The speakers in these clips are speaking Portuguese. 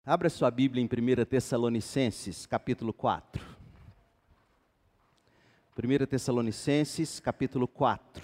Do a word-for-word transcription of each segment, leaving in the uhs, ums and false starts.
Abra sua Bíblia em primeira Tessalonicenses, capítulo quatro. primeira Tessalonicenses, capítulo quatro.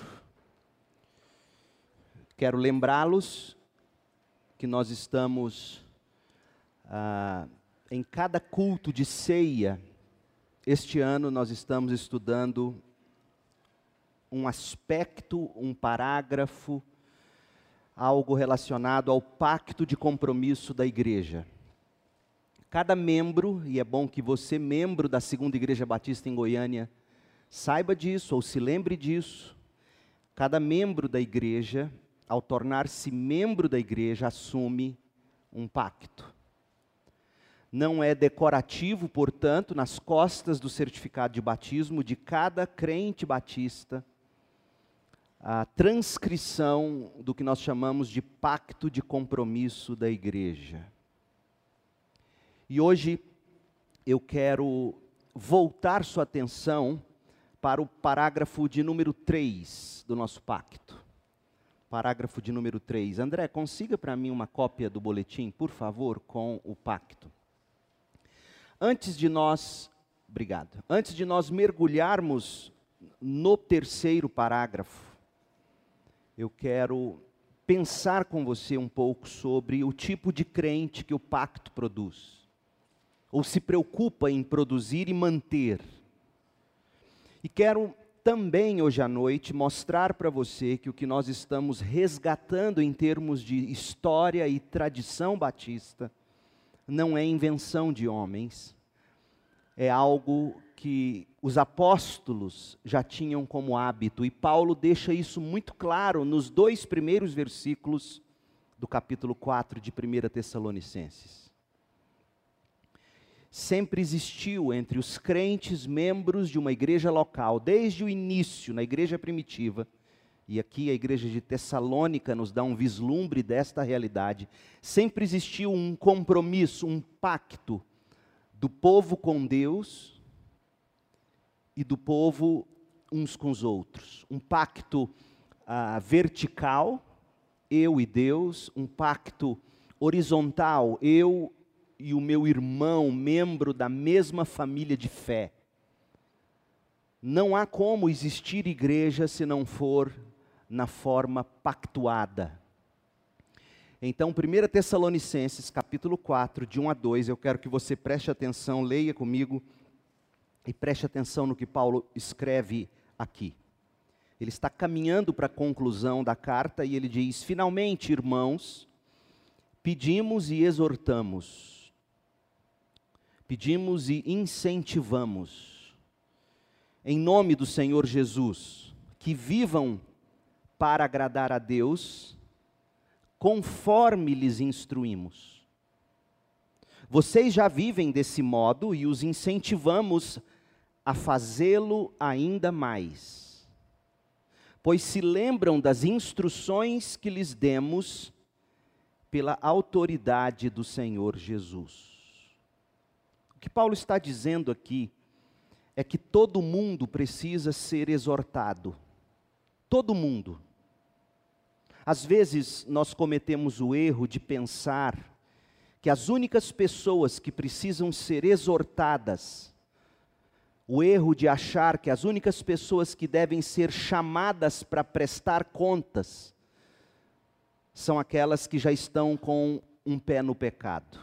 Quero lembrá-los que nós estamos ah, em cada culto de ceia. Este ano nós estamos estudando um aspecto, um parágrafo, algo relacionado ao pacto de compromisso da igreja. Cada membro, e é bom que você, membro da Segunda Igreja Batista em Goiânia, saiba disso ou se lembre disso. Cada membro da igreja, ao tornar-se membro da igreja, assume um pacto. Não é decorativo, portanto, nas costas do certificado de batismo de cada crente batista, a transcrição do que nós chamamos de pacto de compromisso da igreja. E hoje eu quero voltar sua atenção para o parágrafo de número três do nosso pacto. Parágrafo de número três. André, consiga para mim uma cópia do boletim, por favor, com o pacto. Antes de nós, obrigado, antes de nós mergulharmos no terceiro parágrafo, eu quero pensar com você um pouco sobre o tipo de crente que o pacto produz, ou se preocupa em produzir e manter. E quero também hoje à noite mostrar para você que o que nós estamos resgatando em termos de história e tradição batista não é invenção de homens, é algo que os apóstolos já tinham como hábito, e Paulo deixa isso muito claro nos dois primeiros versículos do capítulo quatro de primeira Tessalonicenses. Sempre existiu entre os crentes membros de uma igreja local, desde o início, na igreja primitiva, e aqui a igreja de Tessalônica nos dá um vislumbre desta realidade, sempre existiu um compromisso, um pacto do povo com Deus e do povo uns com os outros. Um pacto ah, vertical, eu e Deus, um pacto horizontal, eu e o meu irmão, membro da mesma família de fé. Não há como existir igreja se não for na forma pactuada. Então, primeira Tessalonicenses, capítulo quatro, de um a dois, eu quero que você preste atenção, leia comigo, e preste atenção no que Paulo escreve aqui. Ele está caminhando para a conclusão da carta, e ele diz: finalmente, irmãos, pedimos e exortamos, pedimos e incentivamos, em nome do Senhor Jesus, que vivam para agradar a Deus, conforme lhes instruímos. Vocês já vivem desse modo e os incentivamos a fazê-lo ainda mais, pois se lembram das instruções que lhes demos pela autoridade do Senhor Jesus. O que Paulo está dizendo aqui é que todo mundo precisa ser exortado. Todo mundo. Às vezes nós cometemos o erro de pensar que as únicas pessoas que precisam ser exortadas, o erro de achar que as únicas pessoas que devem ser chamadas para prestar contas, são aquelas que já estão com um pé no pecado.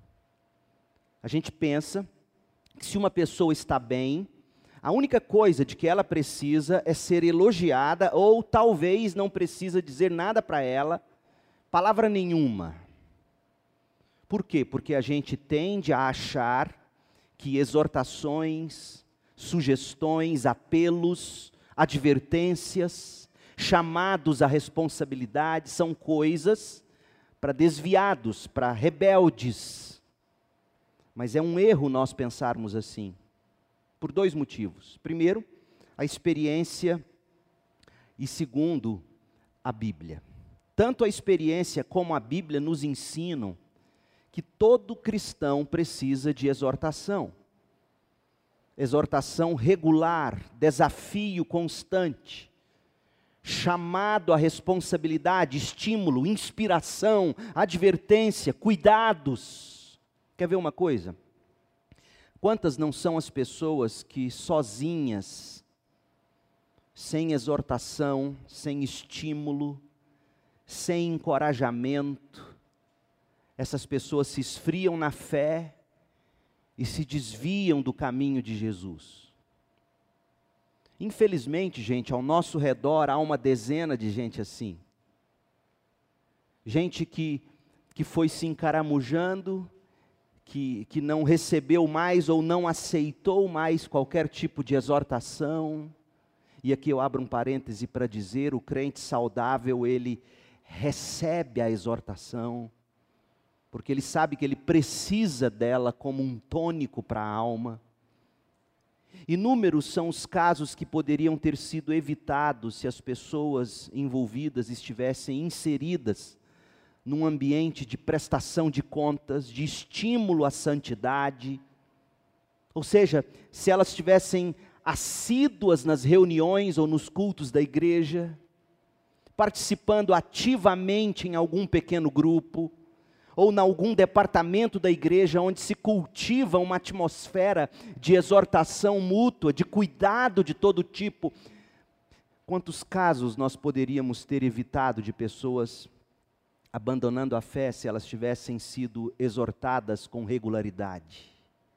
A gente pensa que se uma pessoa está bem, a única coisa de que ela precisa é ser elogiada, ou talvez não precisa dizer nada para ela, palavra nenhuma. Por quê? Porque a gente tende a achar que exortações, sugestões, apelos, advertências, chamados à responsabilidade são coisas para desviados, para rebeldes. Mas é um erro nós pensarmos assim, por dois motivos. Primeiro, a experiência, e segundo, a Bíblia. Tanto a experiência como a Bíblia nos ensinam que todo cristão precisa de exortação. Exortação regular, desafio constante, chamado à responsabilidade, estímulo, inspiração, advertência, cuidados. Quer ver uma coisa? Quantas não são as pessoas que sozinhas, sem exortação, sem estímulo, sem encorajamento, essas pessoas se esfriam na fé e se desviam do caminho de Jesus. Infelizmente, gente, ao nosso redor há uma dezena de gente assim. Gente que, que foi se encaramujando, que, que não recebeu mais ou não aceitou mais qualquer tipo de exortação. E aqui eu abro um parêntese para dizer, o crente saudável, ele recebe a exortação, porque ele sabe que ele precisa dela como um tônico para a alma. Inúmeros são os casos que poderiam ter sido evitados se as pessoas envolvidas estivessem inseridas num ambiente de prestação de contas, de estímulo à santidade. Ou seja, se elas estivessem assíduas nas reuniões ou nos cultos da igreja, participando ativamente em algum pequeno grupo, ou em algum departamento da igreja onde se cultiva uma atmosfera de exortação mútua, de cuidado de todo tipo. Quantos casos nós poderíamos ter evitado de pessoas abandonando a fé se elas tivessem sido exortadas com regularidade?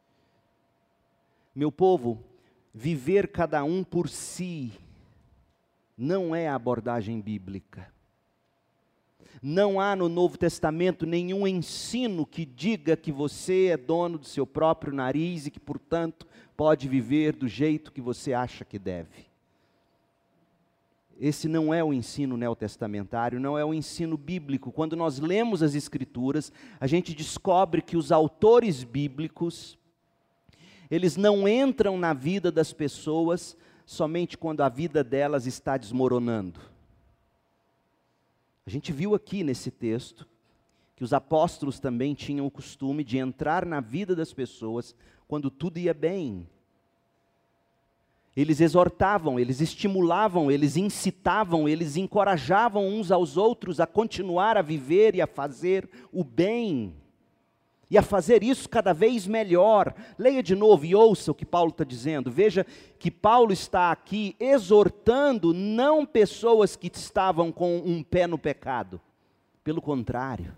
Meu povo, viver cada um por si não é a abordagem bíblica. Não há no Novo Testamento nenhum ensino que diga que você é dono do seu próprio nariz e que, portanto, pode viver do jeito que você acha que deve. Esse não é o ensino neotestamentário, não é o ensino bíblico. Quando nós lemos as Escrituras, a gente descobre que os autores bíblicos, eles não entram na vida das pessoas somente quando a vida delas está desmoronando. A gente viu aqui nesse texto que os apóstolos também tinham o costume de entrar na vida das pessoas quando tudo ia bem. Eles exortavam, eles estimulavam, eles incitavam, eles encorajavam uns aos outros a continuar a viver e a fazer o bem. E a fazer isso cada vez melhor. Leia de novo e ouça o que Paulo está dizendo. Veja que Paulo está aqui exortando não pessoas que estavam com um pé no pecado. Pelo contrário.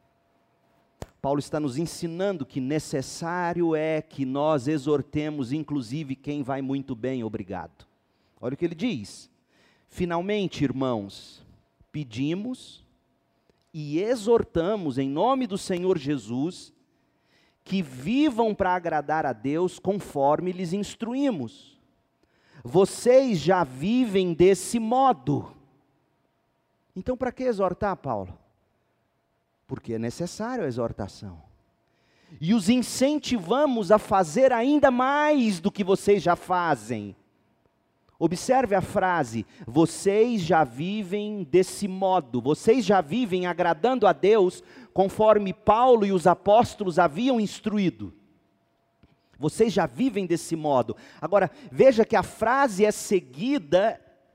Paulo está nos ensinando que necessário é que nós exortemos, inclusive, quem vai muito bem, obrigado. Olha o que ele diz. Finalmente, irmãos, pedimos e exortamos em nome do Senhor Jesus, que vivam para agradar a Deus conforme lhes instruímos. Vocês já vivem desse modo. Então, para que exortar, Paulo? Porque é necessário a exortação. E os incentivamos a fazer ainda mais do que vocês já fazem. Observe a frase, vocês já vivem desse modo, vocês já vivem agradando a Deus, conforme Paulo e os apóstolos haviam instruído. Vocês já vivem desse modo. Agora, veja que a frase é seguida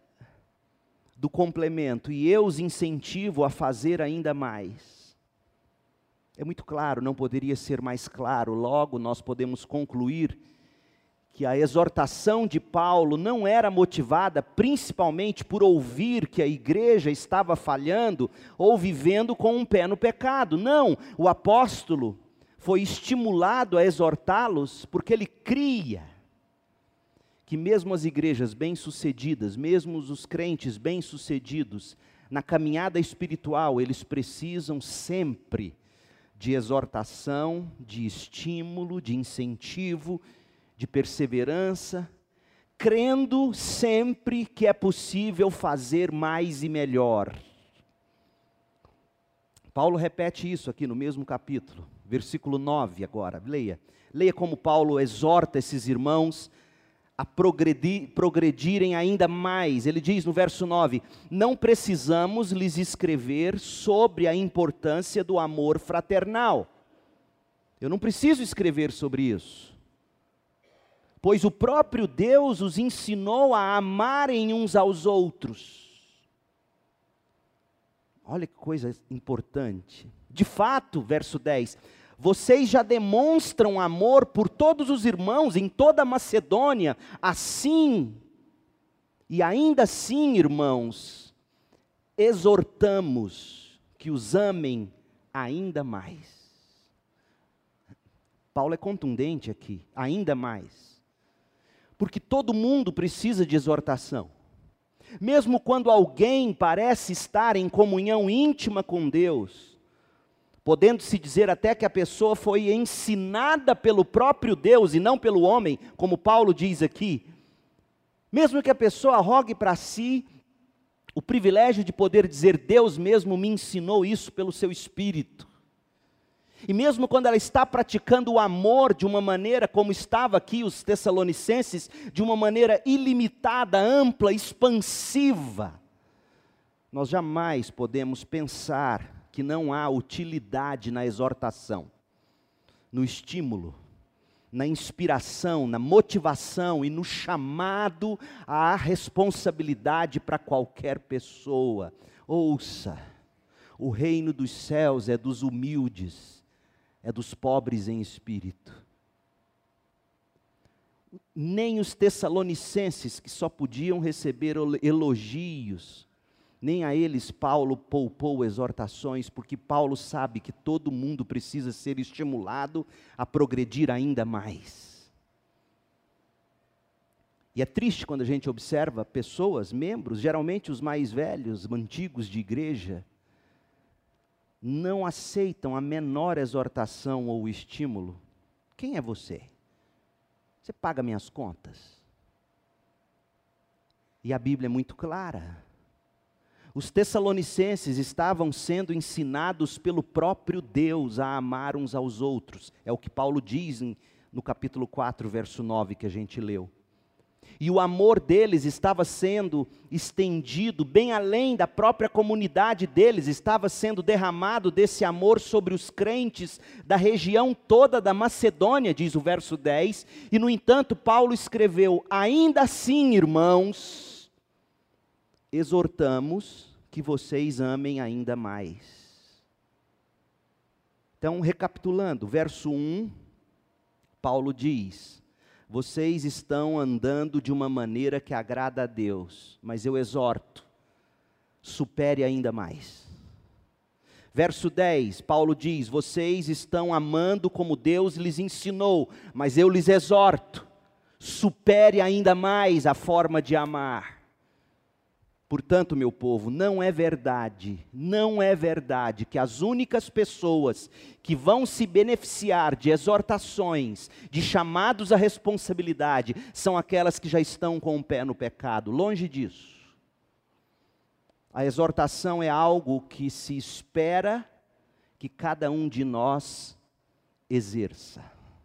do complemento, e eu os incentivo a fazer ainda mais. É muito claro, não poderia ser mais claro, logo nós podemos concluir que a exortação de Paulo não era motivada principalmente por ouvir que a igreja estava falhando ou vivendo com um pé no pecado. Não, o apóstolo foi estimulado a exortá-los porque ele cria que mesmo as igrejas bem-sucedidas, mesmo os crentes bem-sucedidos, na caminhada espiritual, eles precisam sempre de exortação, de estímulo, de incentivo, de perseverança, crendo sempre que é possível fazer mais e melhor. Paulo repete isso aqui no mesmo capítulo, versículo nove agora, leia. Leia como Paulo exorta esses irmãos a progredir, progredirem ainda mais. Ele diz no verso nove, não precisamos lhes escrever sobre a importância do amor fraternal. Eu não preciso escrever sobre isso. Pois o próprio Deus os ensinou a amarem uns aos outros. Olha que coisa importante. De fato, verso dez, Vocês já demonstram amor por todos os irmãos em toda a Macedônia. Assim, e ainda assim, irmãos, exortamos que os amem ainda mais. Paulo é contundente aqui, ainda mais. Porque todo mundo precisa de exortação. Mesmo quando alguém parece estar em comunhão íntima com Deus, podendo-se dizer até que a pessoa foi ensinada pelo próprio Deus e não pelo homem, como Paulo diz aqui, mesmo que a pessoa rogue para si o privilégio de poder dizer, Deus mesmo me ensinou isso pelo seu Espírito. E mesmo quando ela está praticando o amor de uma maneira, como estava aqui os Tessalonicenses, de uma maneira ilimitada, ampla, expansiva, nós jamais podemos pensar que não há utilidade na exortação, no estímulo, na inspiração, na motivação e no chamado à responsabilidade para qualquer pessoa. Ouça, o reino dos céus é dos humildes, é dos pobres em espírito. Nem os tessalonicenses, que só podiam receber elogios, nem a eles Paulo poupou exortações, porque Paulo sabe que todo mundo precisa ser estimulado a progredir ainda mais. E é triste quando a gente observa pessoas, membros, geralmente os mais velhos, antigos de igreja, não aceitam a menor exortação ou estímulo. Quem é você? Você paga minhas contas? E a Bíblia é muito clara. Os tessalonicenses estavam sendo ensinados pelo próprio Deus a amar uns aos outros. É o que Paulo diz em, no capítulo quatro, verso nove, que a gente leu. E o amor deles estava sendo estendido bem além da própria comunidade deles, estava sendo derramado desse amor sobre os crentes da região toda da Macedônia, diz o verso dez, e no entanto Paulo escreveu, ainda assim, irmãos, exortamos que vocês amem ainda mais. Então, recapitulando, verso um, Paulo diz, vocês estão andando de uma maneira que agrada a Deus, mas eu exorto, supere ainda mais. Verso dez, Paulo diz, vocês estão amando como Deus lhes ensinou, mas eu lhes exorto, supere ainda mais a forma de amar. Portanto, meu povo, não é verdade, não é verdade que as únicas pessoas que vão se beneficiar de exortações, de chamados à responsabilidade, são aquelas que já estão com o pé no pecado. Longe disso. A exortação é algo que se espera que cada um de nós exerça.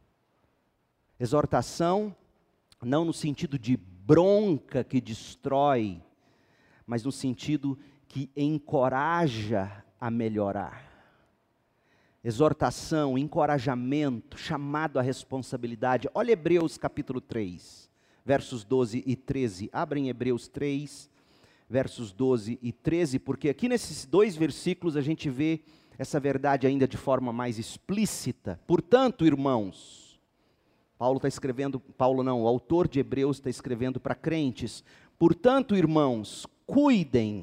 Exortação, não no sentido de bronca que destrói, mas no sentido que encoraja a melhorar. Exortação, encorajamento, chamado à responsabilidade. Olha Hebreus capítulo três, versos doze e treze. Abrem Hebreus três, versos doze e treze, porque aqui nesses dois versículos a gente vê essa verdade ainda de forma mais explícita. Portanto, irmãos, Paulo está escrevendo, Paulo não, o autor de Hebreus está escrevendo para crentes. Portanto, irmãos, cuidem,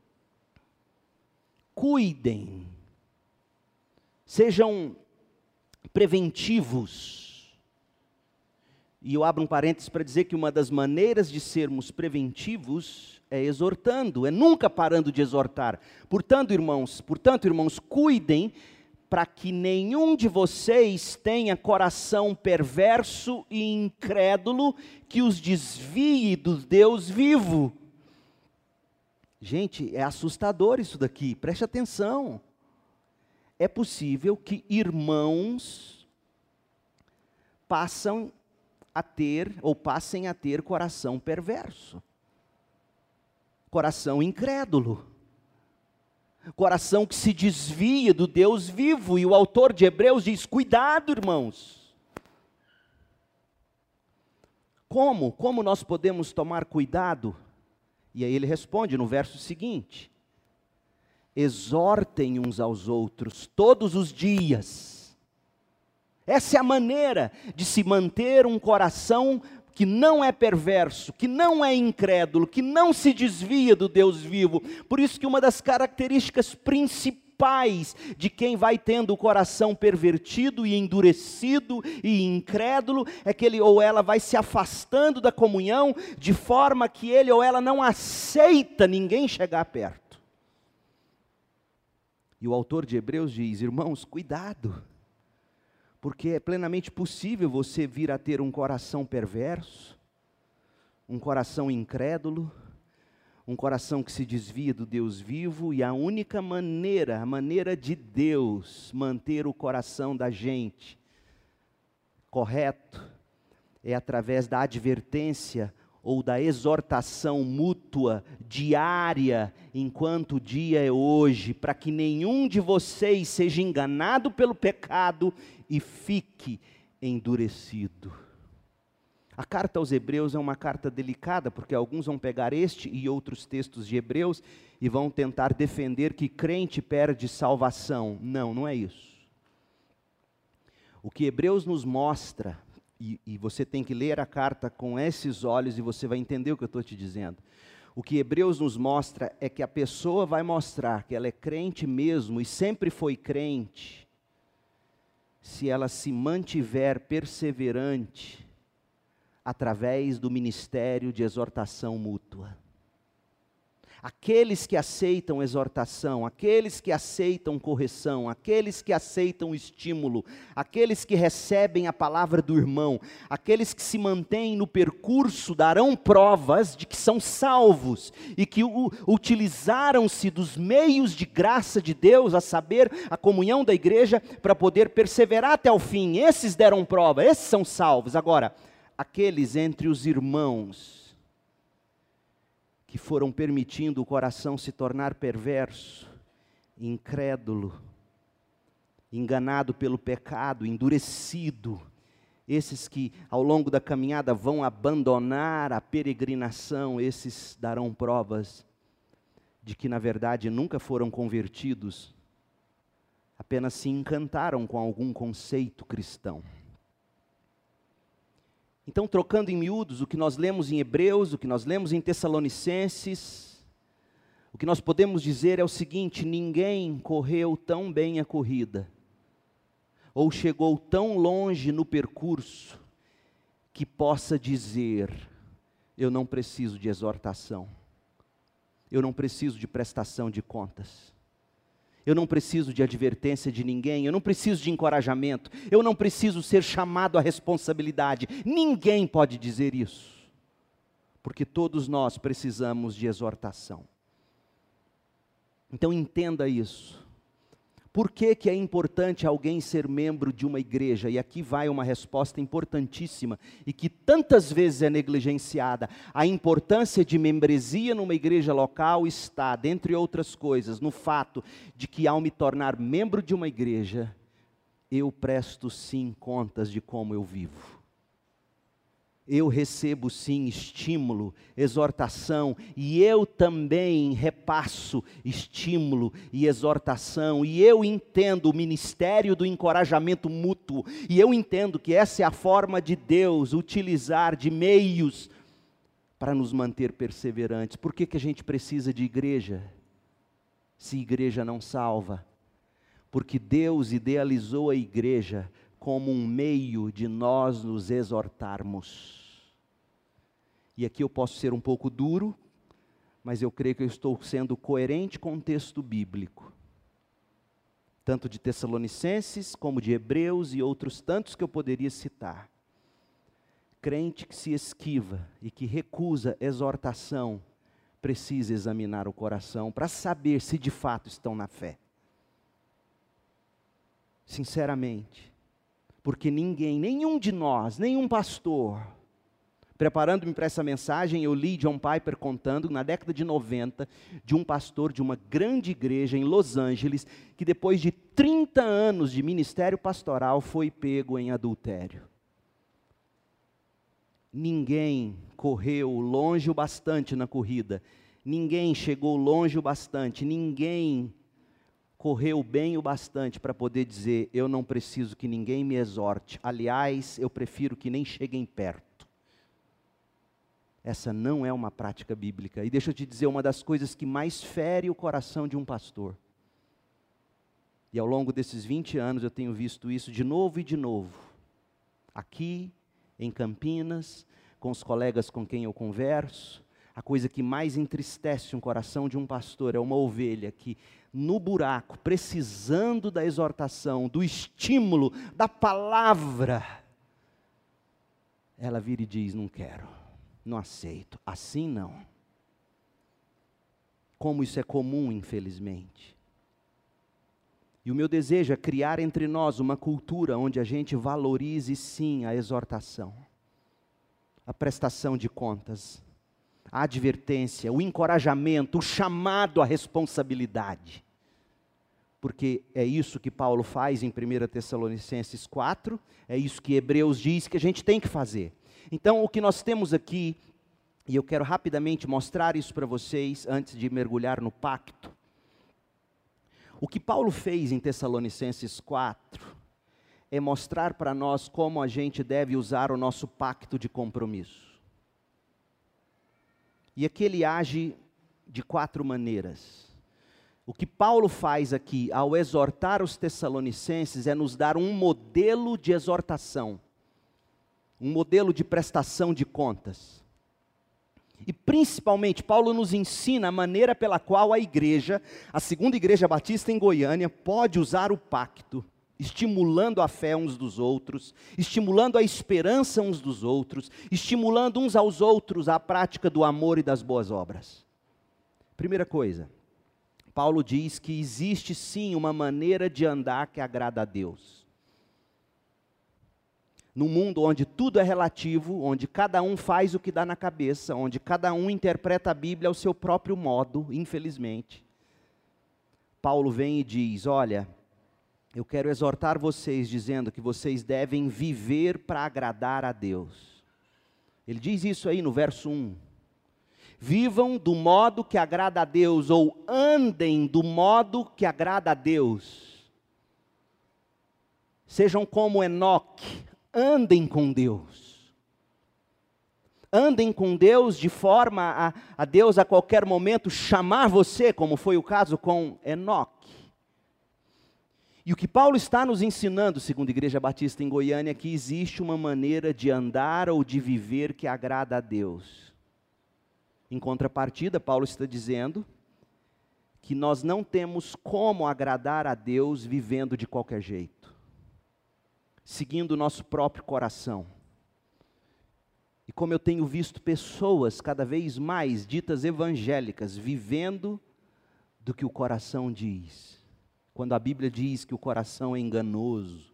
cuidem, sejam preventivos. E eu abro um parênteses para dizer que uma das maneiras de sermos preventivos é exortando, é nunca parando de exortar. Portanto, irmãos, portanto, irmãos, cuidem para que nenhum de vocês tenha coração perverso e incrédulo que os desvie do Deus vivo. Gente, é assustador isso daqui, preste atenção. É possível que irmãos passam a ter, ou passem a ter coração perverso, coração incrédulo, coração que se desvia do Deus vivo, e o autor de Hebreus diz, cuidado, irmãos. Como? Como nós podemos tomar cuidado? E aí ele responde no verso seguinte, exortem uns aos outros todos os dias, Essa é a maneira de se manter um coração que não é perverso, que não é incrédulo, que não se desvia do Deus vivo. Por isso que uma das características principais de quem vai tendo o coração pervertido e endurecido e incrédulo é que ele ou ela vai se afastando da comunhão, de forma que ele ou ela não aceita ninguém chegar perto. E o autor de Hebreus diz: irmãos, cuidado, porque é plenamente possível você vir a ter um coração perverso, um coração incrédulo, um coração que se desvia do Deus vivo, e a única maneira, a maneira de Deus manter o coração da gente correto, é através da advertência ou da exortação mútua, diária, enquanto o dia é hoje, para que nenhum de vocês seja enganado pelo pecado e fique endurecido. A carta aos Hebreus é uma carta delicada, porque alguns vão pegar este e outros textos de Hebreus e vão tentar defender que crente perde salvação. Não, não é isso. O que Hebreus nos mostra, e, e você tem que ler a carta com esses olhos e você vai entender o que eu estou te dizendo. O que Hebreus nos mostra é que a pessoa vai mostrar que ela é crente mesmo e sempre foi crente, se ela se mantiver perseverante através do ministério de exortação mútua. Aqueles que aceitam exortação, aqueles que aceitam correção, aqueles que aceitam estímulo, aqueles que recebem a palavra do irmão, aqueles que se mantêm no percurso darão provas de que são salvos e que u- utilizaram-se dos meios de graça de Deus, a saber, a comunhão da igreja, para poder perseverar até o fim. Esses deram prova, esses são salvos. Agora, aqueles entre os irmãos que foram permitindo o coração se tornar perverso, incrédulo, enganado pelo pecado, endurecido, esses que ao longo da caminhada vão abandonar a peregrinação, esses darão provas de que na verdade nunca foram convertidos, apenas se encantaram com algum conceito cristão. Então, trocando em miúdos, o que nós lemos em Hebreus, o que nós lemos em Tessalonicenses, o que nós podemos dizer é o seguinte: ninguém correu tão bem a corrida, ou chegou tão longe no percurso, que possa dizer: eu não preciso de exortação, eu não preciso de prestação de contas, eu não preciso de advertência de ninguém, eu não preciso de encorajamento, eu não preciso ser chamado à responsabilidade. Ninguém pode dizer isso, porque todos nós precisamos de exortação. Então entenda isso. Por que que é importante alguém ser membro de uma igreja? E aqui vai uma resposta importantíssima e que tantas vezes é negligenciada. A importância de membresia numa igreja local está, dentre outras coisas, no fato de que ao me tornar membro de uma igreja, eu presto sim contas de como eu vivo. Eu recebo sim estímulo, exortação, e eu também repasso estímulo e exortação, e eu entendo o ministério do encorajamento mútuo, e eu entendo que essa é a forma de Deus utilizar de meios para nos manter perseverantes. Por que que a gente precisa de igreja, se igreja não salva? Porque Deus idealizou a igreja como um meio de nós nos exortarmos. E aqui eu posso ser um pouco duro, mas eu creio que eu estou sendo coerente com o texto bíblico, tanto de Tessalonicenses, como de Hebreus e outros tantos que eu poderia citar. Crente que se esquiva e que recusa exortação, precisa examinar o coração para saber se de fato estão na fé. Sinceramente. Porque ninguém, nenhum de nós, nenhum pastor, preparando-me para essa mensagem, eu li John Piper contando, na década de noventa, de um pastor de uma grande igreja em Los Angeles, que depois de trinta anos de ministério pastoral, foi pego em adultério. Ninguém correu longe o bastante na corrida, ninguém chegou longe o bastante, ninguém correu bem o bastante para poder dizer, eu não preciso que ninguém me exorte. Aliás, eu prefiro que nem cheguem perto. Essa não é uma prática bíblica. E deixa eu te dizer, uma das coisas que mais fere o coração de um pastor. E ao longo desses vinte anos eu tenho visto isso de novo e de novo. Aqui, em Campinas, com os colegas com quem eu converso, a coisa que mais entristece um coração de um pastor é uma ovelha que, no buraco, precisando da exortação, do estímulo, da palavra, ela vira e diz, não quero, não aceito, assim não. Como isso é comum, infelizmente. E o meu desejo é criar entre nós uma cultura onde a gente valorize sim a exortação, a prestação de contas, a advertência, o encorajamento, o chamado à responsabilidade. Porque é isso que Paulo faz em primeira Tessalonicenses quatro, é isso que Hebreus diz que a gente tem que fazer. Então o que nós temos aqui, e eu quero rapidamente mostrar isso para vocês, antes de mergulhar no pacto. O que Paulo fez em Tessalonicenses quatro, é mostrar para nós como a gente deve usar o nosso pacto de compromisso. E aqui ele age de quatro maneiras. O que Paulo faz aqui, ao exortar os Tessalonicenses, é nos dar um modelo de exortação, um modelo de prestação de contas. E principalmente, Paulo nos ensina a maneira pela qual a igreja, a segunda igreja batista em Goiânia, pode usar o pacto, estimulando a fé uns dos outros, estimulando a esperança uns dos outros, estimulando uns aos outros a prática do amor e das boas obras. Primeira coisa, Paulo diz que existe sim uma maneira de andar que agrada a Deus. Num mundo onde tudo é relativo, onde cada um faz o que dá na cabeça, onde cada um interpreta a Bíblia ao seu próprio modo, infelizmente, Paulo vem e diz, olha, eu quero exortar vocês dizendo que vocês devem viver para agradar a Deus. Ele diz isso aí no verso um. Vivam do modo que agrada a Deus, ou andem do modo que agrada a Deus. Sejam como Enoque, andem com Deus. Andem com Deus de forma a, a Deus a qualquer momento chamar você, como foi o caso com Enoque. E o que Paulo está nos ensinando, segundo a Igreja Batista em Goiânia, é que existe uma maneira de andar ou de viver que agrada a Deus. Em contrapartida, Paulo está dizendo que nós não temos como agradar a Deus vivendo de qualquer jeito, seguindo o nosso próprio coração. E como eu tenho visto pessoas cada vez mais ditas evangélicas, vivendo do que o coração diz. Quando a Bíblia diz que o coração é enganoso.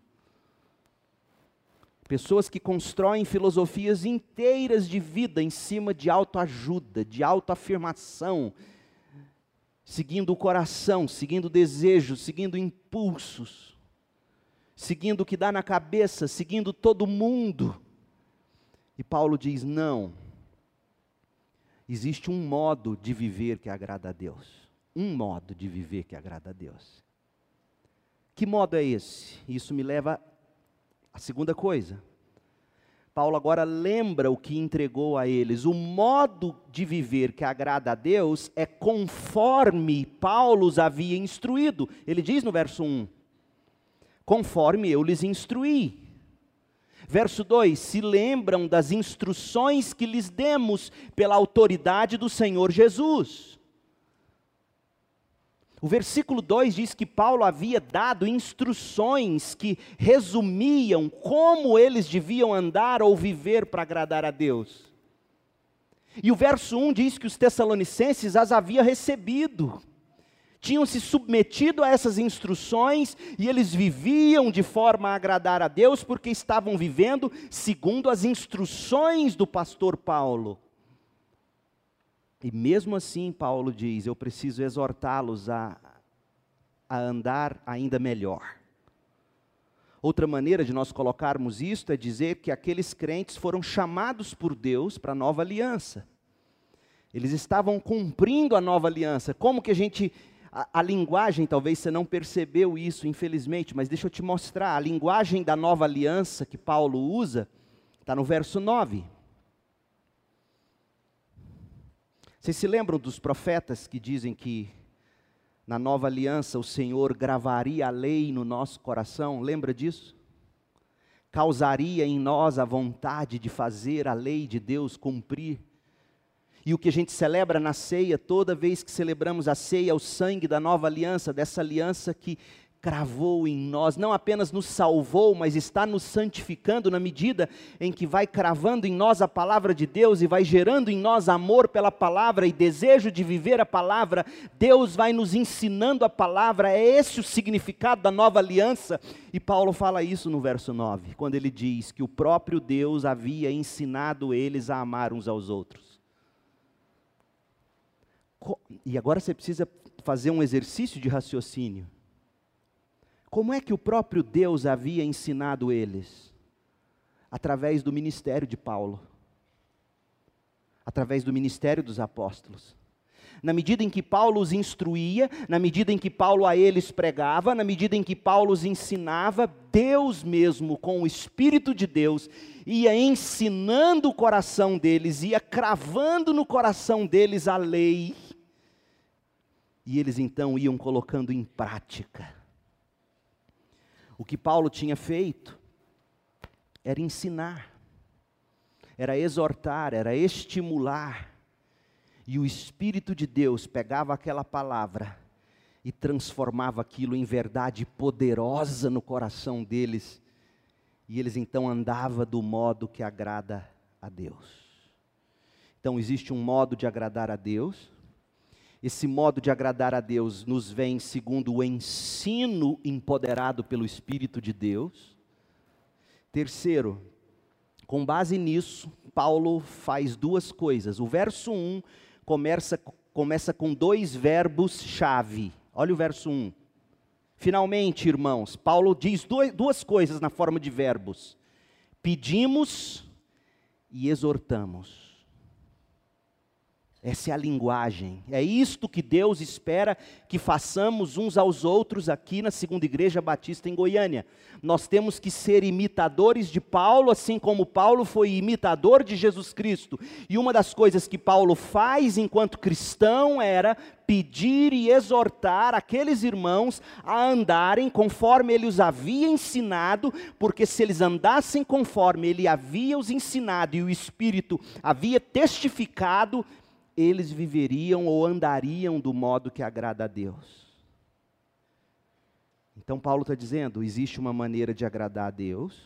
Pessoas que constroem filosofias inteiras de vida em cima de autoajuda, de autoafirmação, seguindo o coração, seguindo desejos, seguindo impulsos, seguindo o que dá na cabeça, seguindo todo mundo. E Paulo diz, não, existe um modo de viver que agrada a Deus. Um modo de viver que agrada a Deus. Que modo é esse? Isso me leva à segunda coisa. Paulo agora lembra o que entregou a eles. O modo de viver que agrada a Deus é conforme Paulo os havia instruído. Ele diz no verso um, conforme eu lhes instruí. Verso dois, se lembram das instruções que lhes demos pela autoridade do Senhor Jesus. O versículo dois diz que Paulo havia dado instruções que resumiam como eles deviam andar ou viver para agradar a Deus. E o verso um diz que os tessalonicenses as haviam recebido, tinham se submetido a essas instruções e eles viviam de forma a agradar a Deus porque estavam vivendo segundo as instruções do pastor Paulo. E mesmo assim, Paulo diz, eu preciso exortá-los a, a andar ainda melhor. Outra maneira de nós colocarmos isto é dizer que aqueles crentes foram chamados por Deus para a nova aliança. Eles estavam cumprindo a nova aliança. Como que a gente a, a linguagem, talvez você não percebeu isso, infelizmente, mas deixa eu te mostrar. A linguagem da nova aliança que Paulo usa, está no verso nove. Vocês se lembram dos profetas que dizem que na nova aliança o Senhor gravaria a lei no nosso coração? Lembra disso? Causaria em nós a vontade de fazer a lei de Deus cumprir. E o que a gente celebra na ceia, toda vez que celebramos a ceia, é o sangue da nova aliança, dessa aliança que cravou em nós, não apenas nos salvou, mas está nos santificando na medida em que vai cravando em nós a palavra de Deus e vai gerando em nós amor pela palavra e desejo de viver a palavra. Deus vai nos ensinando a palavra, é esse o significado da nova aliança. E Paulo fala isso no verso nove, quando ele diz que o próprio Deus havia ensinado eles a amar uns aos outros. E agora você precisa fazer um exercício de raciocínio. Como é que o próprio Deus havia ensinado eles? Através do ministério de Paulo. Através do ministério dos apóstolos. Na medida em que Paulo os instruía, na medida em que Paulo a eles pregava, na medida em que Paulo os ensinava, Deus mesmo, com o Espírito de Deus, ia ensinando o coração deles, ia cravando no coração deles a lei. E eles então iam colocando em prática. O que Paulo tinha feito era ensinar, era exortar, era estimular. E o Espírito de Deus pegava aquela palavra e transformava aquilo em verdade poderosa no coração deles. E eles então andavam do modo que agrada a Deus. Então existe um modo de agradar a Deus. Esse modo de agradar a Deus nos vem segundo o ensino empoderado pelo Espírito de Deus. Terceiro, com base nisso, Paulo faz duas coisas. O verso um começa, começa com dois verbos-chave. Olha o verso um. Finalmente, irmãos, Paulo diz dois, duas coisas na forma de verbos. Pedimos e exortamos. Essa é a linguagem, é isto que Deus espera que façamos uns aos outros aqui na Segunda Igreja Batista em Goiânia. Nós temos que ser imitadores de Paulo, assim como Paulo foi imitador de Jesus Cristo. E uma das coisas que Paulo faz enquanto cristão era pedir e exortar aqueles irmãos a andarem conforme ele os havia ensinado, porque se eles andassem conforme ele havia os ensinado e o Espírito havia testificado, eles viveriam ou andariam do modo que agrada a Deus. Então Paulo está dizendo, existe uma maneira de agradar a Deus.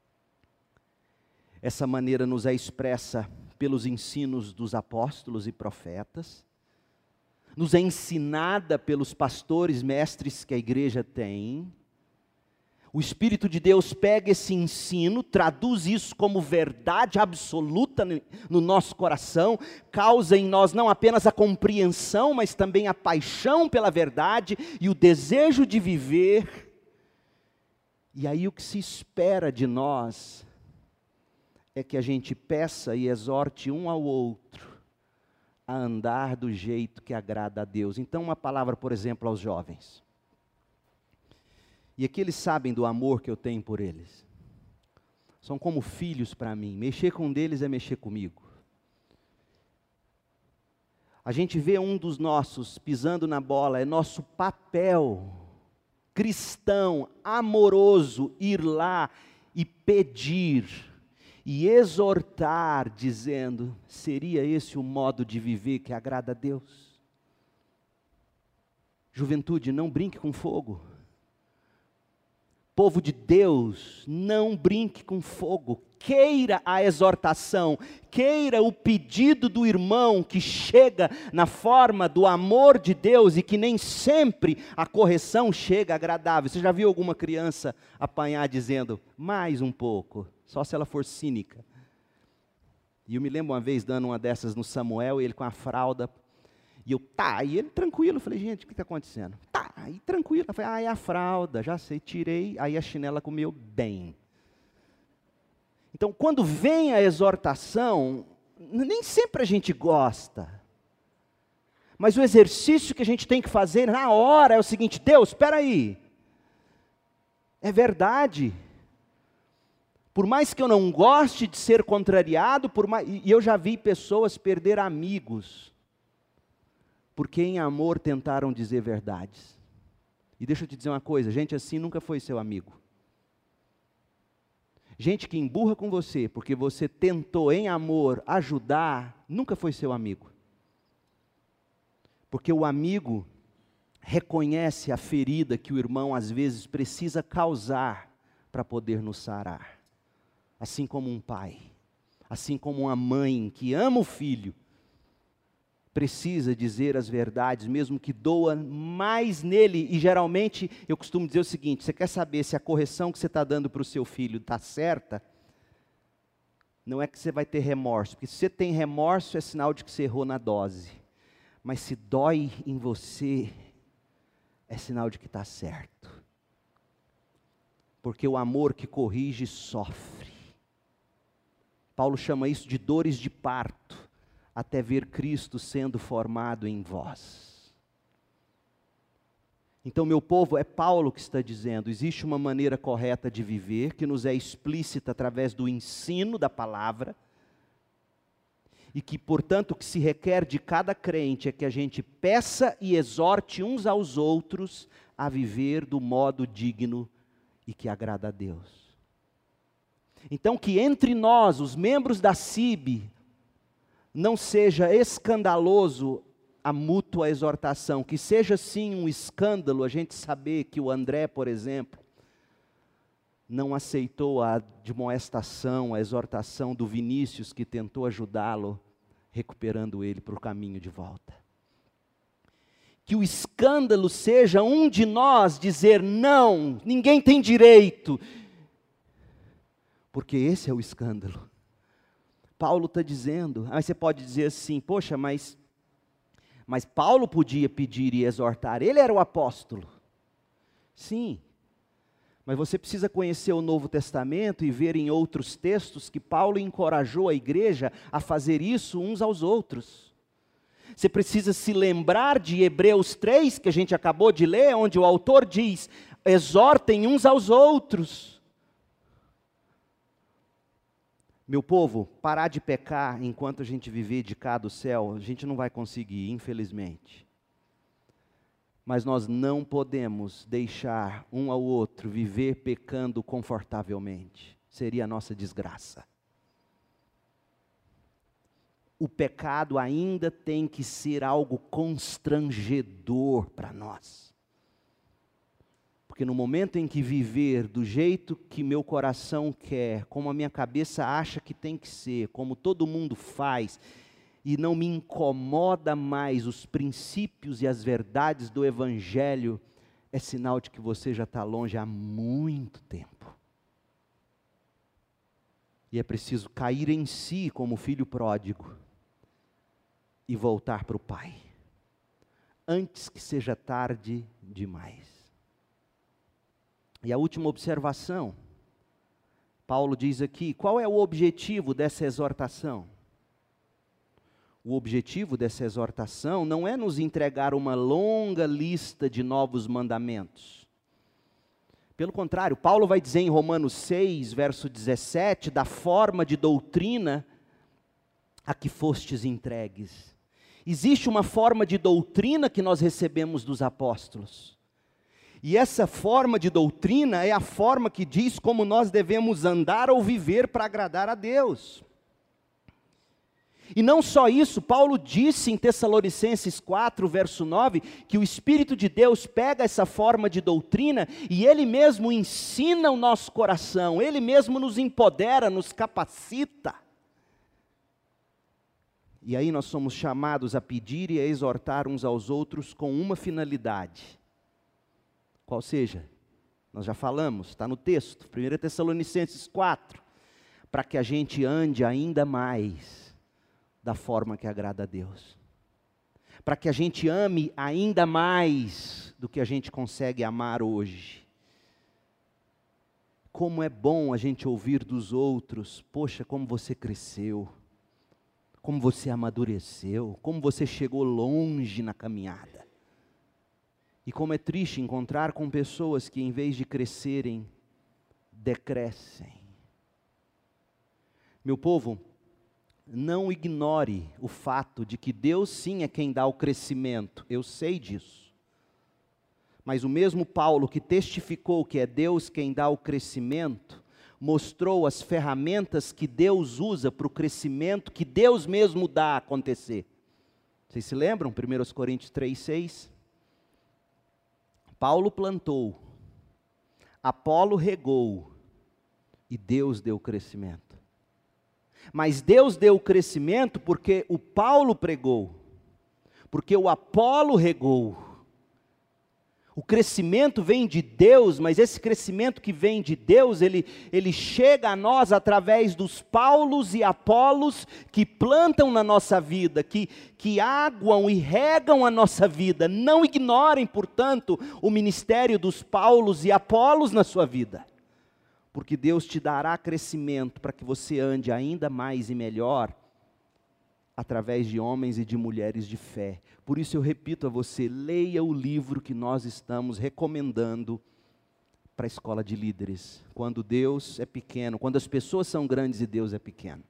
Essa maneira nos é expressa pelos ensinos dos apóstolos e profetas. Nos é ensinada pelos pastores, mestres que a igreja tem. O Espírito de Deus pega esse ensino, traduz isso como verdade absoluta no nosso coração, causa em nós não apenas a compreensão, mas também a paixão pela verdade e o desejo de viver. E aí o que se espera de nós é que a gente peça e exorte um ao outro a andar do jeito que agrada a Deus. Então uma palavra, por exemplo, aos jovens. E aqui eles sabem do amor que eu tenho por eles. São como filhos para mim. Mexer com eles é mexer comigo. A gente vê um dos nossos pisando na bola, é nosso papel cristão, amoroso, ir lá e pedir, e exortar, dizendo, seria esse o modo de viver que agrada a Deus? Juventude, não brinque com fogo. Povo de Deus, não brinque com fogo, queira a exortação, queira o pedido do irmão que chega na forma do amor de Deus e que nem sempre a correção chega agradável. Você já viu alguma criança apanhar dizendo, mais um pouco, só se ela for cínica? E eu me lembro uma vez dando uma dessas no Samuel, ele com a fralda. E eu, tá, e ele tranquilo, eu falei, gente, o que está acontecendo? Tá, e tranquilo, eu falei, ah, é a fralda, já sei, tirei, aí a chinela comeu bem. Então, quando vem a exortação, nem sempre a gente gosta, Mas o exercício que a gente tem que fazer na hora é o seguinte: Deus, espera aí. É verdade. Por mais que eu não goste de ser contrariado, por mais, e eu já vi pessoas perder amigos, porque em amor tentaram dizer verdades. E deixa eu te dizer uma coisa, gente assim nunca foi seu amigo. Gente que emburra com você, porque você tentou em amor ajudar, nunca foi seu amigo. Porque o amigo reconhece a ferida que o irmão às vezes precisa causar para poder nos sarar. Assim como um pai, assim como uma mãe que ama o filho, precisa dizer as verdades, mesmo que doa mais nele. E geralmente eu costumo dizer o seguinte: você quer saber se a correção que você está dando para o seu filho está certa? Não é que você vai ter remorso, porque se você tem remorso é sinal de que você errou na dose. Mas se dói em você, é sinal de que está certo. Porque o amor que corrige sofre. Paulo chama isso de dores de parto, até ver Cristo sendo formado em vós. Então, meu povo, é Paulo que está dizendo, existe uma maneira correta de viver, que nos é explícita através do ensino da palavra, e que, portanto, o que se requer de cada crente é que a gente peça e exorte uns aos outros a viver do modo digno e que agrada a Deus. Então, que entre nós, os membros da C I B, não seja escandaloso a mútua exortação, que seja sim um escândalo a gente saber que o André, por exemplo, não aceitou a admoestação, a exortação do Vinícius, que tentou ajudá-lo, recuperando ele para o caminho de volta. Que o escândalo seja um de nós dizer: não, ninguém tem direito, porque esse é o escândalo. Paulo está dizendo, aí você pode dizer assim: poxa, mas, mas Paulo podia pedir e exortar, ele era o apóstolo. Sim, mas você precisa conhecer o Novo Testamento e ver em outros textos que Paulo encorajou a igreja a fazer isso uns aos outros. Você precisa se lembrar de Hebreus três, que a gente acabou de ler, onde o autor diz: exortem uns aos outros. Meu povo, parar de pecar enquanto a gente viver de cá do céu, a gente não vai conseguir, infelizmente. Mas nós não podemos deixar um ao outro viver pecando confortavelmente. Seria a nossa desgraça. O pecado ainda tem que ser algo constrangedor para nós. Porque no momento em que viver do jeito que meu coração quer, como a minha cabeça acha que tem que ser, como todo mundo faz, e não me incomoda mais os princípios e as verdades do Evangelho, é sinal de que você já está longe há muito tempo. E é preciso cair em si como filho pródigo e voltar para o Pai, antes que seja tarde demais. E a última observação, Paulo diz aqui, qual é o objetivo dessa exortação? O objetivo dessa exortação não é nos entregar uma longa lista de novos mandamentos. Pelo contrário, Paulo vai dizer em Romanos seis, verso dezessete, da forma de doutrina a que fostes entregues. Existe uma forma de doutrina que nós recebemos dos apóstolos. E essa forma de doutrina é a forma que diz como nós devemos andar ou viver para agradar a Deus. E não só isso, Paulo disse em Tessalonicenses quatro, verso nove, que o Espírito de Deus pega essa forma de doutrina e Ele mesmo ensina o nosso coração, Ele mesmo nos empodera, nos capacita. E aí nós somos chamados a pedir e a exortar uns aos outros com uma finalidade. Qual seja? Nós já falamos, está no texto, primeira Tessalonicenses quatro, para que a gente ande ainda mais da forma que agrada a Deus. Para que a gente ame ainda mais do que a gente consegue amar hoje. Como é bom a gente ouvir dos outros: poxa, como você cresceu. como você amadureceu, como você chegou longe na caminhada. E como é triste encontrar com pessoas que, em vez de crescerem, decrescem. Meu povo, não ignore o fato de que Deus sim é quem dá o crescimento, eu sei disso. Mas o mesmo Paulo que testificou que é Deus quem dá o crescimento, mostrou as ferramentas que Deus usa para o crescimento que Deus mesmo dá a acontecer. Vocês se lembram? primeira Coríntios três, seis. Paulo plantou, Apolo regou e Deus deu o crescimento. Mas Deus deu o crescimento porque o Paulo pregou, porque o Apolo regou. O crescimento vem de Deus, mas esse crescimento que vem de Deus, ele, ele chega a nós através dos Paulos e Apolos que plantam na nossa vida, que, que aguam e regam a nossa vida. Não ignorem, portanto, o ministério dos Paulos e Apolos na sua vida. Porque Deus te dará crescimento para que você ande ainda mais e melhor através de homens e de mulheres de fé. Por isso eu repito a você, leia o livro que nós estamos recomendando para a escola de líderes. Quando Deus é pequeno, quando as pessoas são grandes e Deus é pequeno.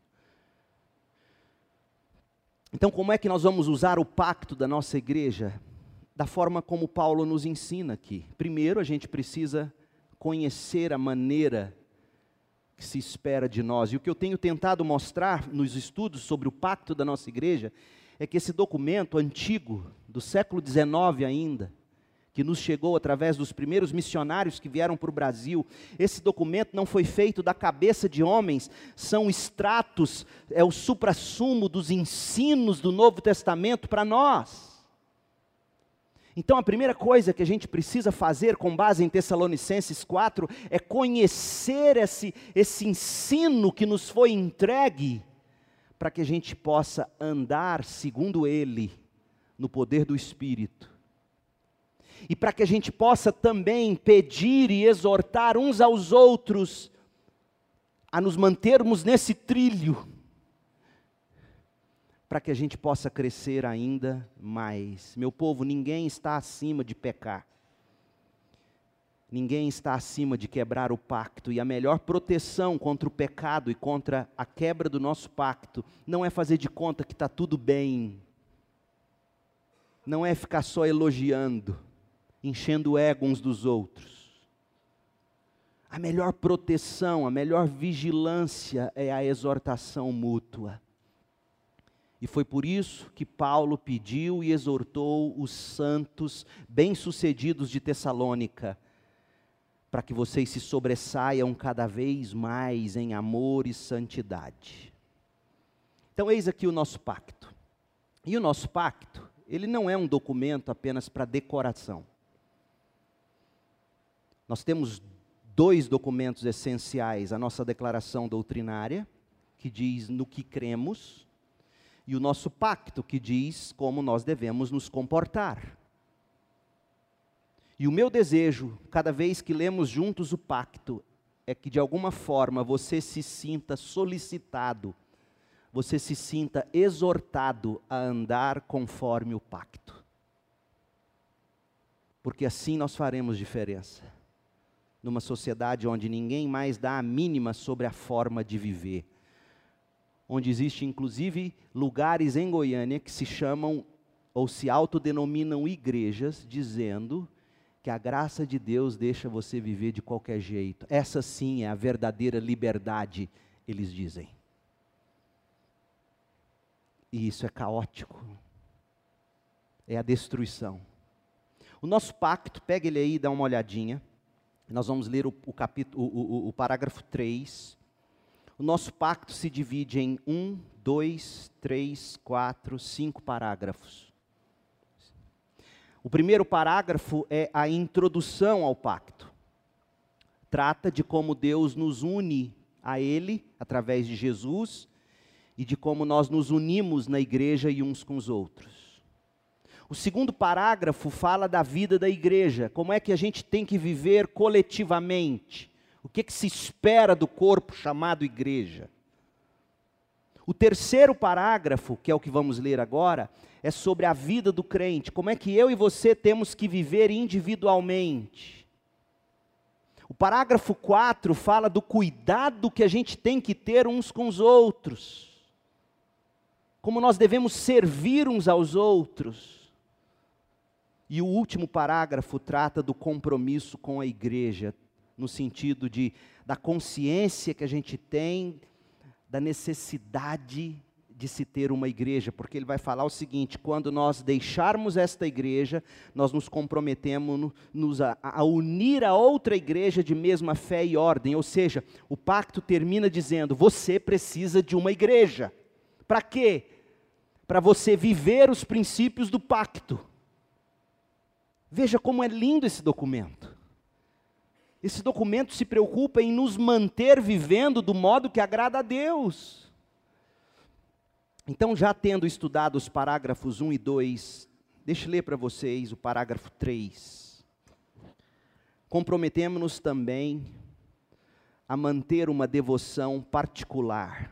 Então, como é que nós vamos usar o pacto da nossa igreja? Da forma como Paulo nos ensina aqui. Primeiro, a gente precisa conhecer a maneira que se espera de nós. E o que eu tenho tentado mostrar nos estudos sobre o pacto da nossa igreja é que esse documento antigo, do século dezenove ainda, que nos chegou através dos primeiros missionários que vieram para o Brasil, esse documento não foi feito da cabeça de homens, são extratos, é o suprassumo dos ensinos do Novo Testamento para nós. Então a primeira coisa que a gente precisa fazer com base em Tessalonicenses quatro é conhecer esse, esse ensino que nos foi entregue para que a gente possa andar segundo ele, no poder do Espírito. E para que a gente possa também pedir e exortar uns aos outros a nos mantermos nesse trilho, para que a gente possa crescer ainda mais. Meu povo, ninguém está acima de pecar. Ninguém está acima de quebrar o pacto. E a melhor proteção contra o pecado e contra a quebra do nosso pacto não é fazer de conta que está tudo bem. Não é ficar só elogiando, enchendo o ego uns dos outros. A melhor proteção, a melhor vigilância é a exortação mútua. E foi por isso que Paulo pediu e exortou os santos bem-sucedidos de Tessalônica, para que vocês se sobressaiam cada vez mais em amor e santidade. Então eis aqui o nosso pacto. E o nosso pacto, ele não é um documento apenas para decoração. Nós temos dois documentos essenciais, a nossa declaração doutrinária, que diz no que cremos, e o nosso pacto, que diz como nós devemos nos comportar. E o meu desejo, cada vez que lemos juntos o pacto, é que de alguma forma você se sinta solicitado, você se sinta exortado a andar conforme o pacto. Porque assim nós faremos diferença. Numa sociedade onde ninguém mais dá a mínima sobre a forma de viver. Onde existe inclusive lugares em Goiânia que se chamam ou se autodenominam igrejas, dizendo que a graça de Deus deixa você viver de qualquer jeito. Essa sim é a verdadeira liberdade, eles dizem. E isso é caótico. É a destruição. O nosso pacto, pega ele aí e dá uma olhadinha. Nós vamos ler o, o, capítulo, o, o, o parágrafo três. O nosso pacto se divide em um, dois, três, quatro, cinco parágrafos. O primeiro parágrafo é a introdução ao pacto. Trata de como Deus nos une a Ele, através de Jesus, e de como nós nos unimos na igreja e uns com os outros. O segundo parágrafo fala da vida da igreja, como é que a gente tem que viver coletivamente. O que, que se espera do corpo chamado igreja? O terceiro parágrafo, que é o que vamos ler agora, é sobre a vida do crente. Como é que eu e você temos que viver individualmente. O parágrafo quatro fala do cuidado que a gente tem que ter uns com os outros. Como nós devemos servir uns aos outros. E o último parágrafo trata do compromisso com a igreja, no sentido de, da consciência que a gente tem da necessidade de se ter uma igreja, porque ele vai falar o seguinte: quando nós deixarmos esta igreja, nós nos comprometemos nos a, a unir a outra igreja de mesma fé e ordem, ou seja, o pacto termina dizendo, você precisa de uma igreja. Para quê? Para você viver os princípios do pacto. Veja como é lindo esse documento. Esse documento se preocupa em nos manter vivendo do modo que agrada a Deus. Então, já tendo estudado os parágrafos um e dois, deixe eu ler para vocês o parágrafo três. Comprometemos-nos também a manter uma devoção particular.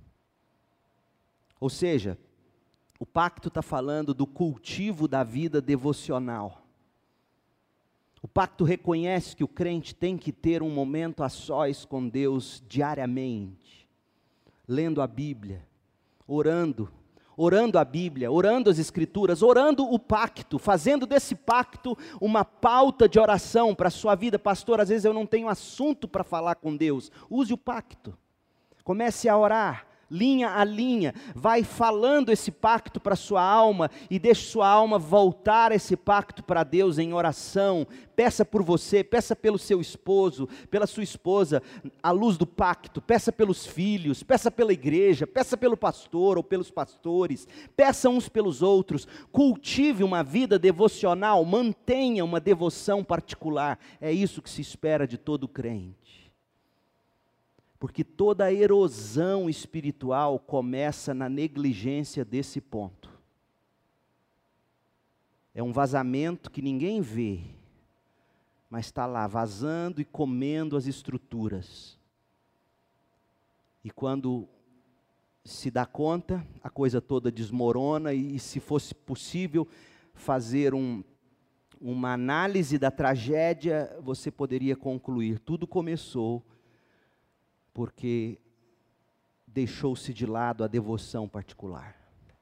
Ou seja, o pacto está falando do cultivo da vida devocional. O pacto reconhece que o crente tem que ter um momento a sós com Deus diariamente, lendo a Bíblia, orando, orando a Bíblia, orando as Escrituras, orando o pacto, fazendo desse pacto uma pauta de oração para a sua vida. Pastor, às vezes eu não tenho assunto para falar com Deus. Use o pacto, comece a orar. Linha a linha, vai falando esse pacto para a sua alma e deixe sua alma voltar esse pacto para Deus em oração. Peça por você, peça pelo seu esposo, pela sua esposa, à luz do pacto. Peça pelos filhos, peça pela igreja, peça pelo pastor ou pelos pastores. Peça uns pelos outros. Cultive uma vida devocional, mantenha uma devoção particular. É isso que se espera de todo crente. Porque toda a erosão espiritual começa na negligência desse ponto. É um vazamento que ninguém vê, mas está lá vazando e comendo as estruturas. E quando se dá conta, a coisa toda desmorona, e se fosse possível fazer um, uma análise da tragédia, você poderia concluir, tudo começou porque deixou-se de lado a devoção particular.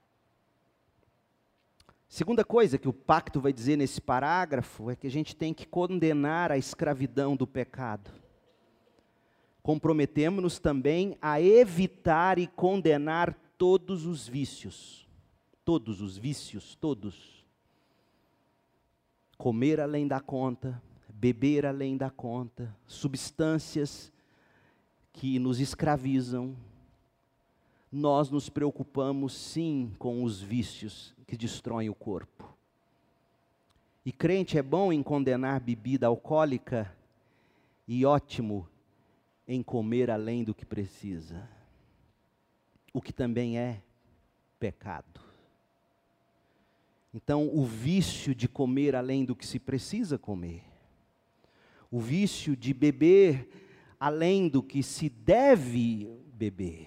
Segunda coisa que o pacto vai dizer nesse parágrafo é que a gente tem que condenar a escravidão do pecado. Comprometemos-nos também a evitar e condenar todos os vícios. Todos os vícios, todos. Comer além da conta, beber além da conta, substâncias que nos escravizam. Nós nos preocupamos sim com os vícios que destroem o corpo. E crente é bom em condenar bebida alcoólica e ótimo em comer além do que precisa, o que também é pecado. Então, o vício de comer além do que se precisa comer, o vício de beber além do que se deve beber.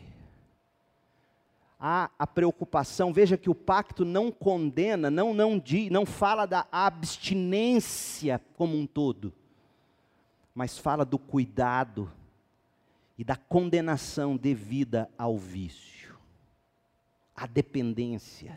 Há a preocupação, veja que o pacto não condena, não, não, diz, não fala da abstinência como um todo, mas fala do cuidado e da condenação devida ao vício, à dependência,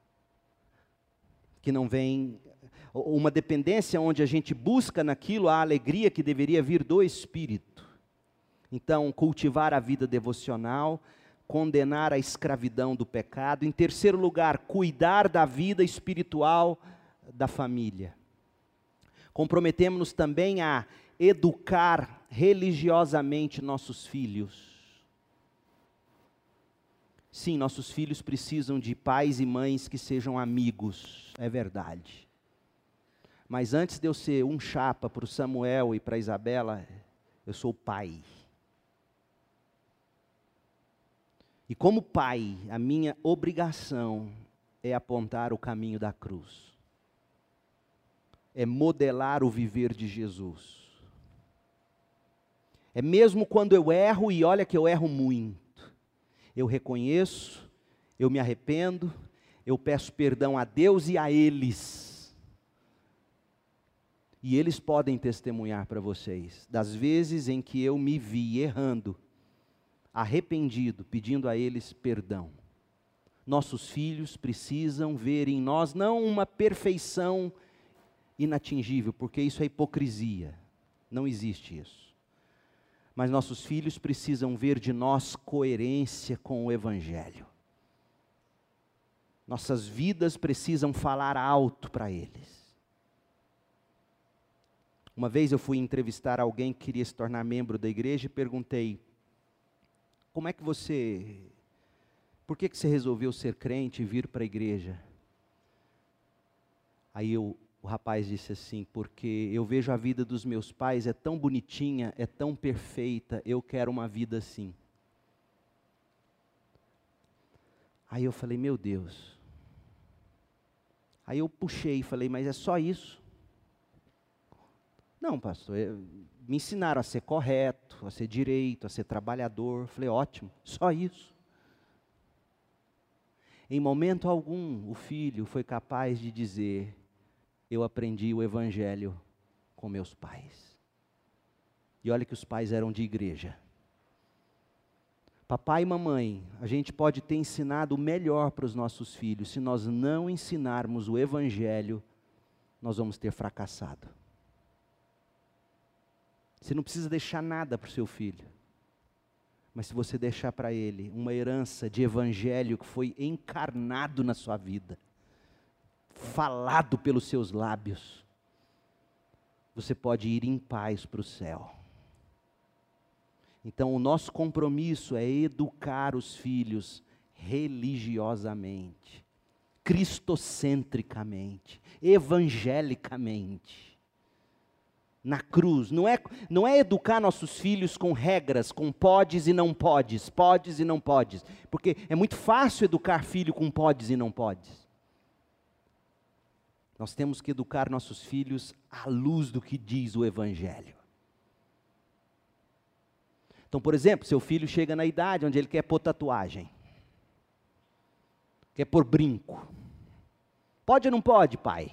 que não vem, uma dependência onde a gente busca naquilo a alegria que deveria vir do Espírito. Então, cultivar a vida devocional, condenar a escravidão do pecado. Em terceiro lugar, cuidar da vida espiritual da família. Comprometemos-nos também a educar religiosamente nossos filhos. Sim, nossos filhos precisam de pais e mães que sejam amigos, é verdade. Mas antes de eu ser um chapa para o Samuel e para a Isabela, eu sou pai. E como pai, a minha obrigação é apontar o caminho da cruz. É modelar o viver de Jesus. É mesmo quando eu erro, e olha que eu erro muito. eu reconheço, eu me arrependo, eu peço perdão a Deus e a eles. E eles podem testemunhar para vocês das vezes em que eu me vi errando, arrependido, pedindo a eles perdão. Nossos filhos precisam ver em nós não uma perfeição inatingível, porque isso é hipocrisia, não existe isso. Mas nossos filhos precisam ver de nós coerência com o Evangelho. Nossas vidas precisam falar alto para eles. Uma vez eu fui entrevistar alguém que queria se tornar membro da igreja e perguntei, como é que você, por que que você resolveu ser crente e vir para a igreja? Aí eu, o rapaz disse assim, porque eu vejo a vida dos meus pais, é tão bonitinha, é tão perfeita, eu quero uma vida assim. Aí eu falei, meu Deus. Aí eu puxei e falei, mas é só isso? Não, pastor, eu, me ensinaram a ser correto, a ser direito, a ser trabalhador. Falei, ótimo, só isso. Em momento algum, o filho foi capaz de dizer, eu aprendi o Evangelho com meus pais. E olha que os pais eram de igreja. Papai e mamãe, a gente pode ter ensinado o melhor para os nossos filhos. Se nós não ensinarmos o Evangelho, nós vamos ter fracassado. Você não precisa deixar nada para o seu filho. Mas se você deixar para ele uma herança de Evangelho que foi encarnado na sua vida, falado pelos seus lábios, você pode ir em paz para o céu. Então o nosso compromisso é educar os filhos religiosamente, cristocentricamente, evangelicamente. Na cruz, não é, não é educar nossos filhos com regras, com podes e não podes, podes e não podes, porque é muito fácil educar filho com podes e não podes. Nós temos que educar nossos filhos à luz do que diz o Evangelho. Então, por exemplo, seu filho chega na idade onde ele quer pôr tatuagem, quer pôr brinco. Pode ou não pode, pai?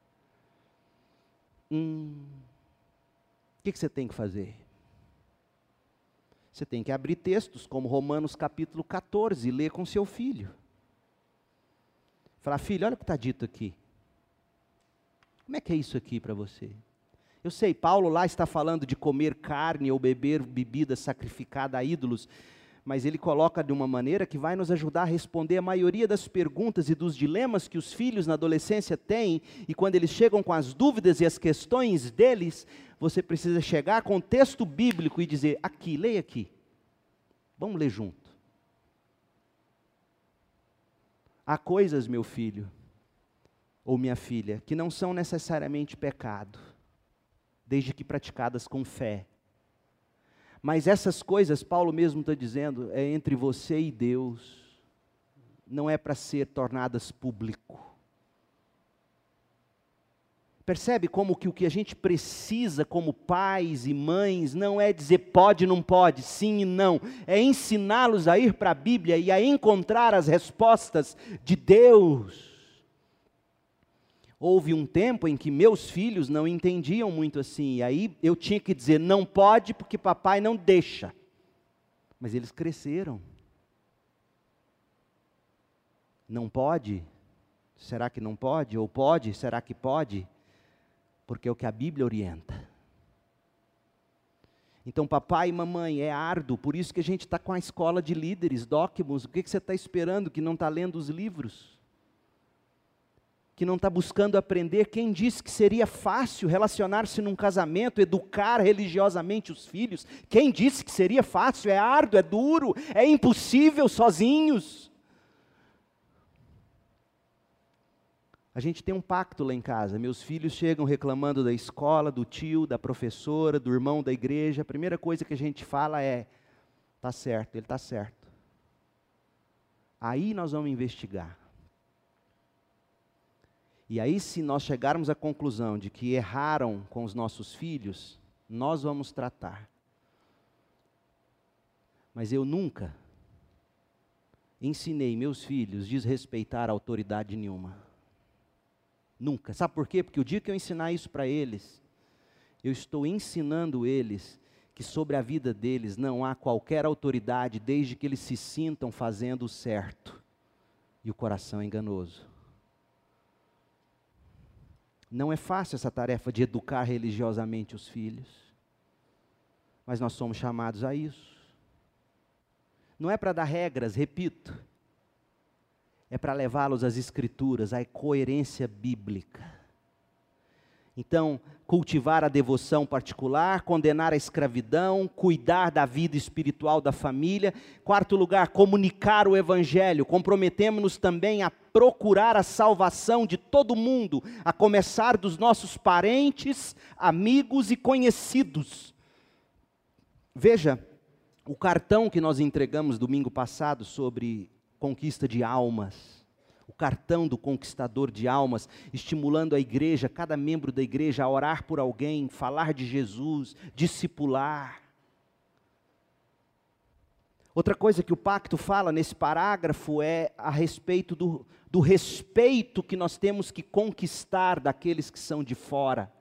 Hum... O que, que você tem que fazer? Você tem que abrir textos como Romanos capítulo quatorze e ler com seu filho. Falar, filho, olha o que está dito aqui. Como é que é isso aqui para você? Eu sei, Paulo lá está falando de comer carne ou beber bebida sacrificada a ídolos, mas ele coloca de uma maneira que vai nos ajudar a responder a maioria das perguntas e dos dilemas que os filhos na adolescência têm, e quando eles chegam com as dúvidas e as questões deles, você precisa chegar com o texto bíblico e dizer, aqui, leia aqui, vamos ler junto. Há coisas, meu filho, ou minha filha, que não são necessariamente pecado, desde que praticadas com fé. Mas essas coisas, Paulo mesmo está dizendo, é entre você e Deus, não é para ser tornadas público. Percebe como que o que a gente precisa como pais e mães não é dizer pode, não pode, sim e não, é ensiná-los a ir para a Bíblia e a encontrar as respostas de Deus. Houve um tempo em que meus filhos não entendiam muito assim, e aí eu tinha que dizer, não pode porque papai não deixa. Mas eles cresceram. Não pode? Será que não pode? Ou pode? Será que pode? Porque é o que a Bíblia orienta. Então papai e mamãe, é árduo, por isso que a gente está com a escola de líderes, Docmus, o que, que você está esperando que não está lendo os livros? Que não está buscando aprender? Quem disse que seria fácil relacionar-se num casamento, educar religiosamente os filhos? Quem disse que seria fácil? É árduo, é duro, é impossível sozinhos. A gente tem um pacto lá em casa, meus filhos chegam reclamando da escola, do tio, da professora, do irmão da igreja, a primeira coisa que a gente fala é, está certo, ele está certo. Aí nós vamos investigar. E aí, se nós chegarmos à conclusão de que erraram com os nossos filhos, nós vamos tratar. Mas eu nunca, ensinei meus filhos a desrespeitar a autoridade nenhuma. Nunca. Sabe por quê? Porque o dia que eu ensinar isso para eles, eu estou ensinando eles que sobre a vida deles não há qualquer autoridade, desde que eles se sintam fazendo o certo. E o coração é enganoso. Não é fácil essa tarefa de educar religiosamente os filhos, mas nós somos chamados a isso. Não é para dar regras, repito, é para levá-los às Escrituras, à coerência bíblica. Então, cultivar a devoção particular, condenar a escravidão, cuidar da vida espiritual da família. Quarto lugar, comunicar o Evangelho. Comprometemos-nos também a procurar a salvação de todo mundo, a começar dos nossos parentes, amigos e conhecidos. Veja, o cartão que nós entregamos domingo passado sobre conquista de almas, o cartão do conquistador de almas, estimulando a igreja, cada membro da igreja a orar por alguém, falar de Jesus, discipular. Outra coisa que o pacto fala nesse parágrafo é a respeito do, do respeito que nós temos que conquistar daqueles que são de fora.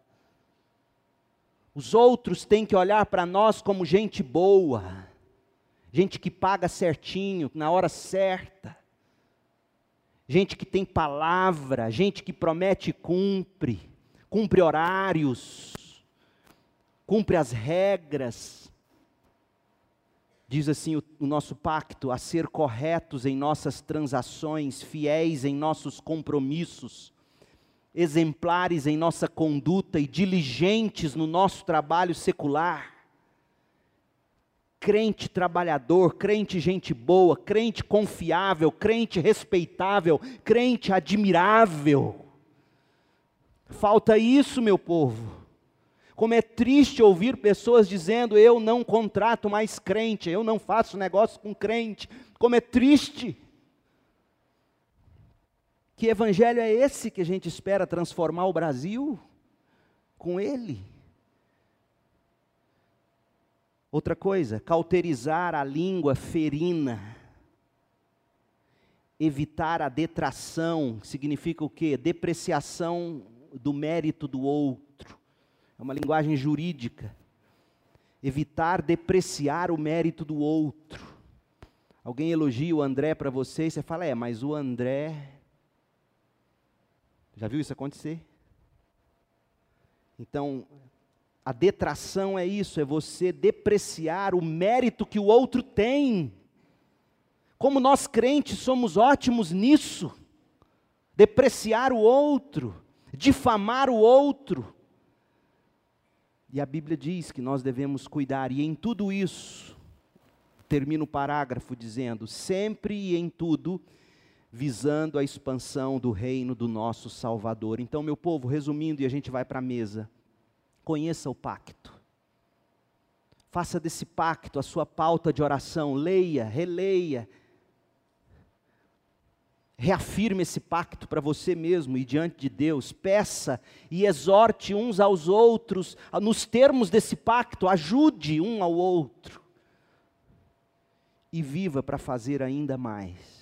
Os outros têm que olhar para nós como gente boa, gente que paga certinho, na hora certa. Gente que tem palavra, gente que promete e cumpre, cumpre horários, cumpre as regras. Diz assim o, o nosso pacto, a ser corretos em nossas transações, fiéis em nossos compromissos, exemplares em nossa conduta e diligentes no nosso trabalho secular. Crente trabalhador, crente gente boa, crente confiável, crente respeitável, crente admirável. Falta isso, meu povo. Como é triste ouvir pessoas dizendo, eu não contrato mais crente, eu não faço negócio com crente. Como é triste. Que evangelho é esse que a gente espera transformar o Brasil com ele? Outra coisa, cauterizar a língua ferina, evitar a detração, significa o quê? Depreciação do mérito do outro, é uma linguagem jurídica, evitar depreciar o mérito do outro. Alguém elogia o André para você e você fala, é, mas o André, já viu isso acontecer? Então, a detração é isso, é você depreciar o mérito que o outro tem. Como nós crentes somos ótimos nisso. Depreciar o outro, difamar o outro. E a Bíblia diz que nós devemos cuidar, e em tudo isso, termina o parágrafo dizendo, sempre e em tudo, visando a expansão do reino do nosso Salvador. Então, meu povo, resumindo, e a gente vai para a mesa. Conheça o pacto, faça desse pacto a sua pauta de oração, leia, releia, reafirme esse pacto para você mesmo e diante de Deus, peça e exorte uns aos outros, nos termos desse pacto, ajude um ao outro, e viva para fazer ainda mais.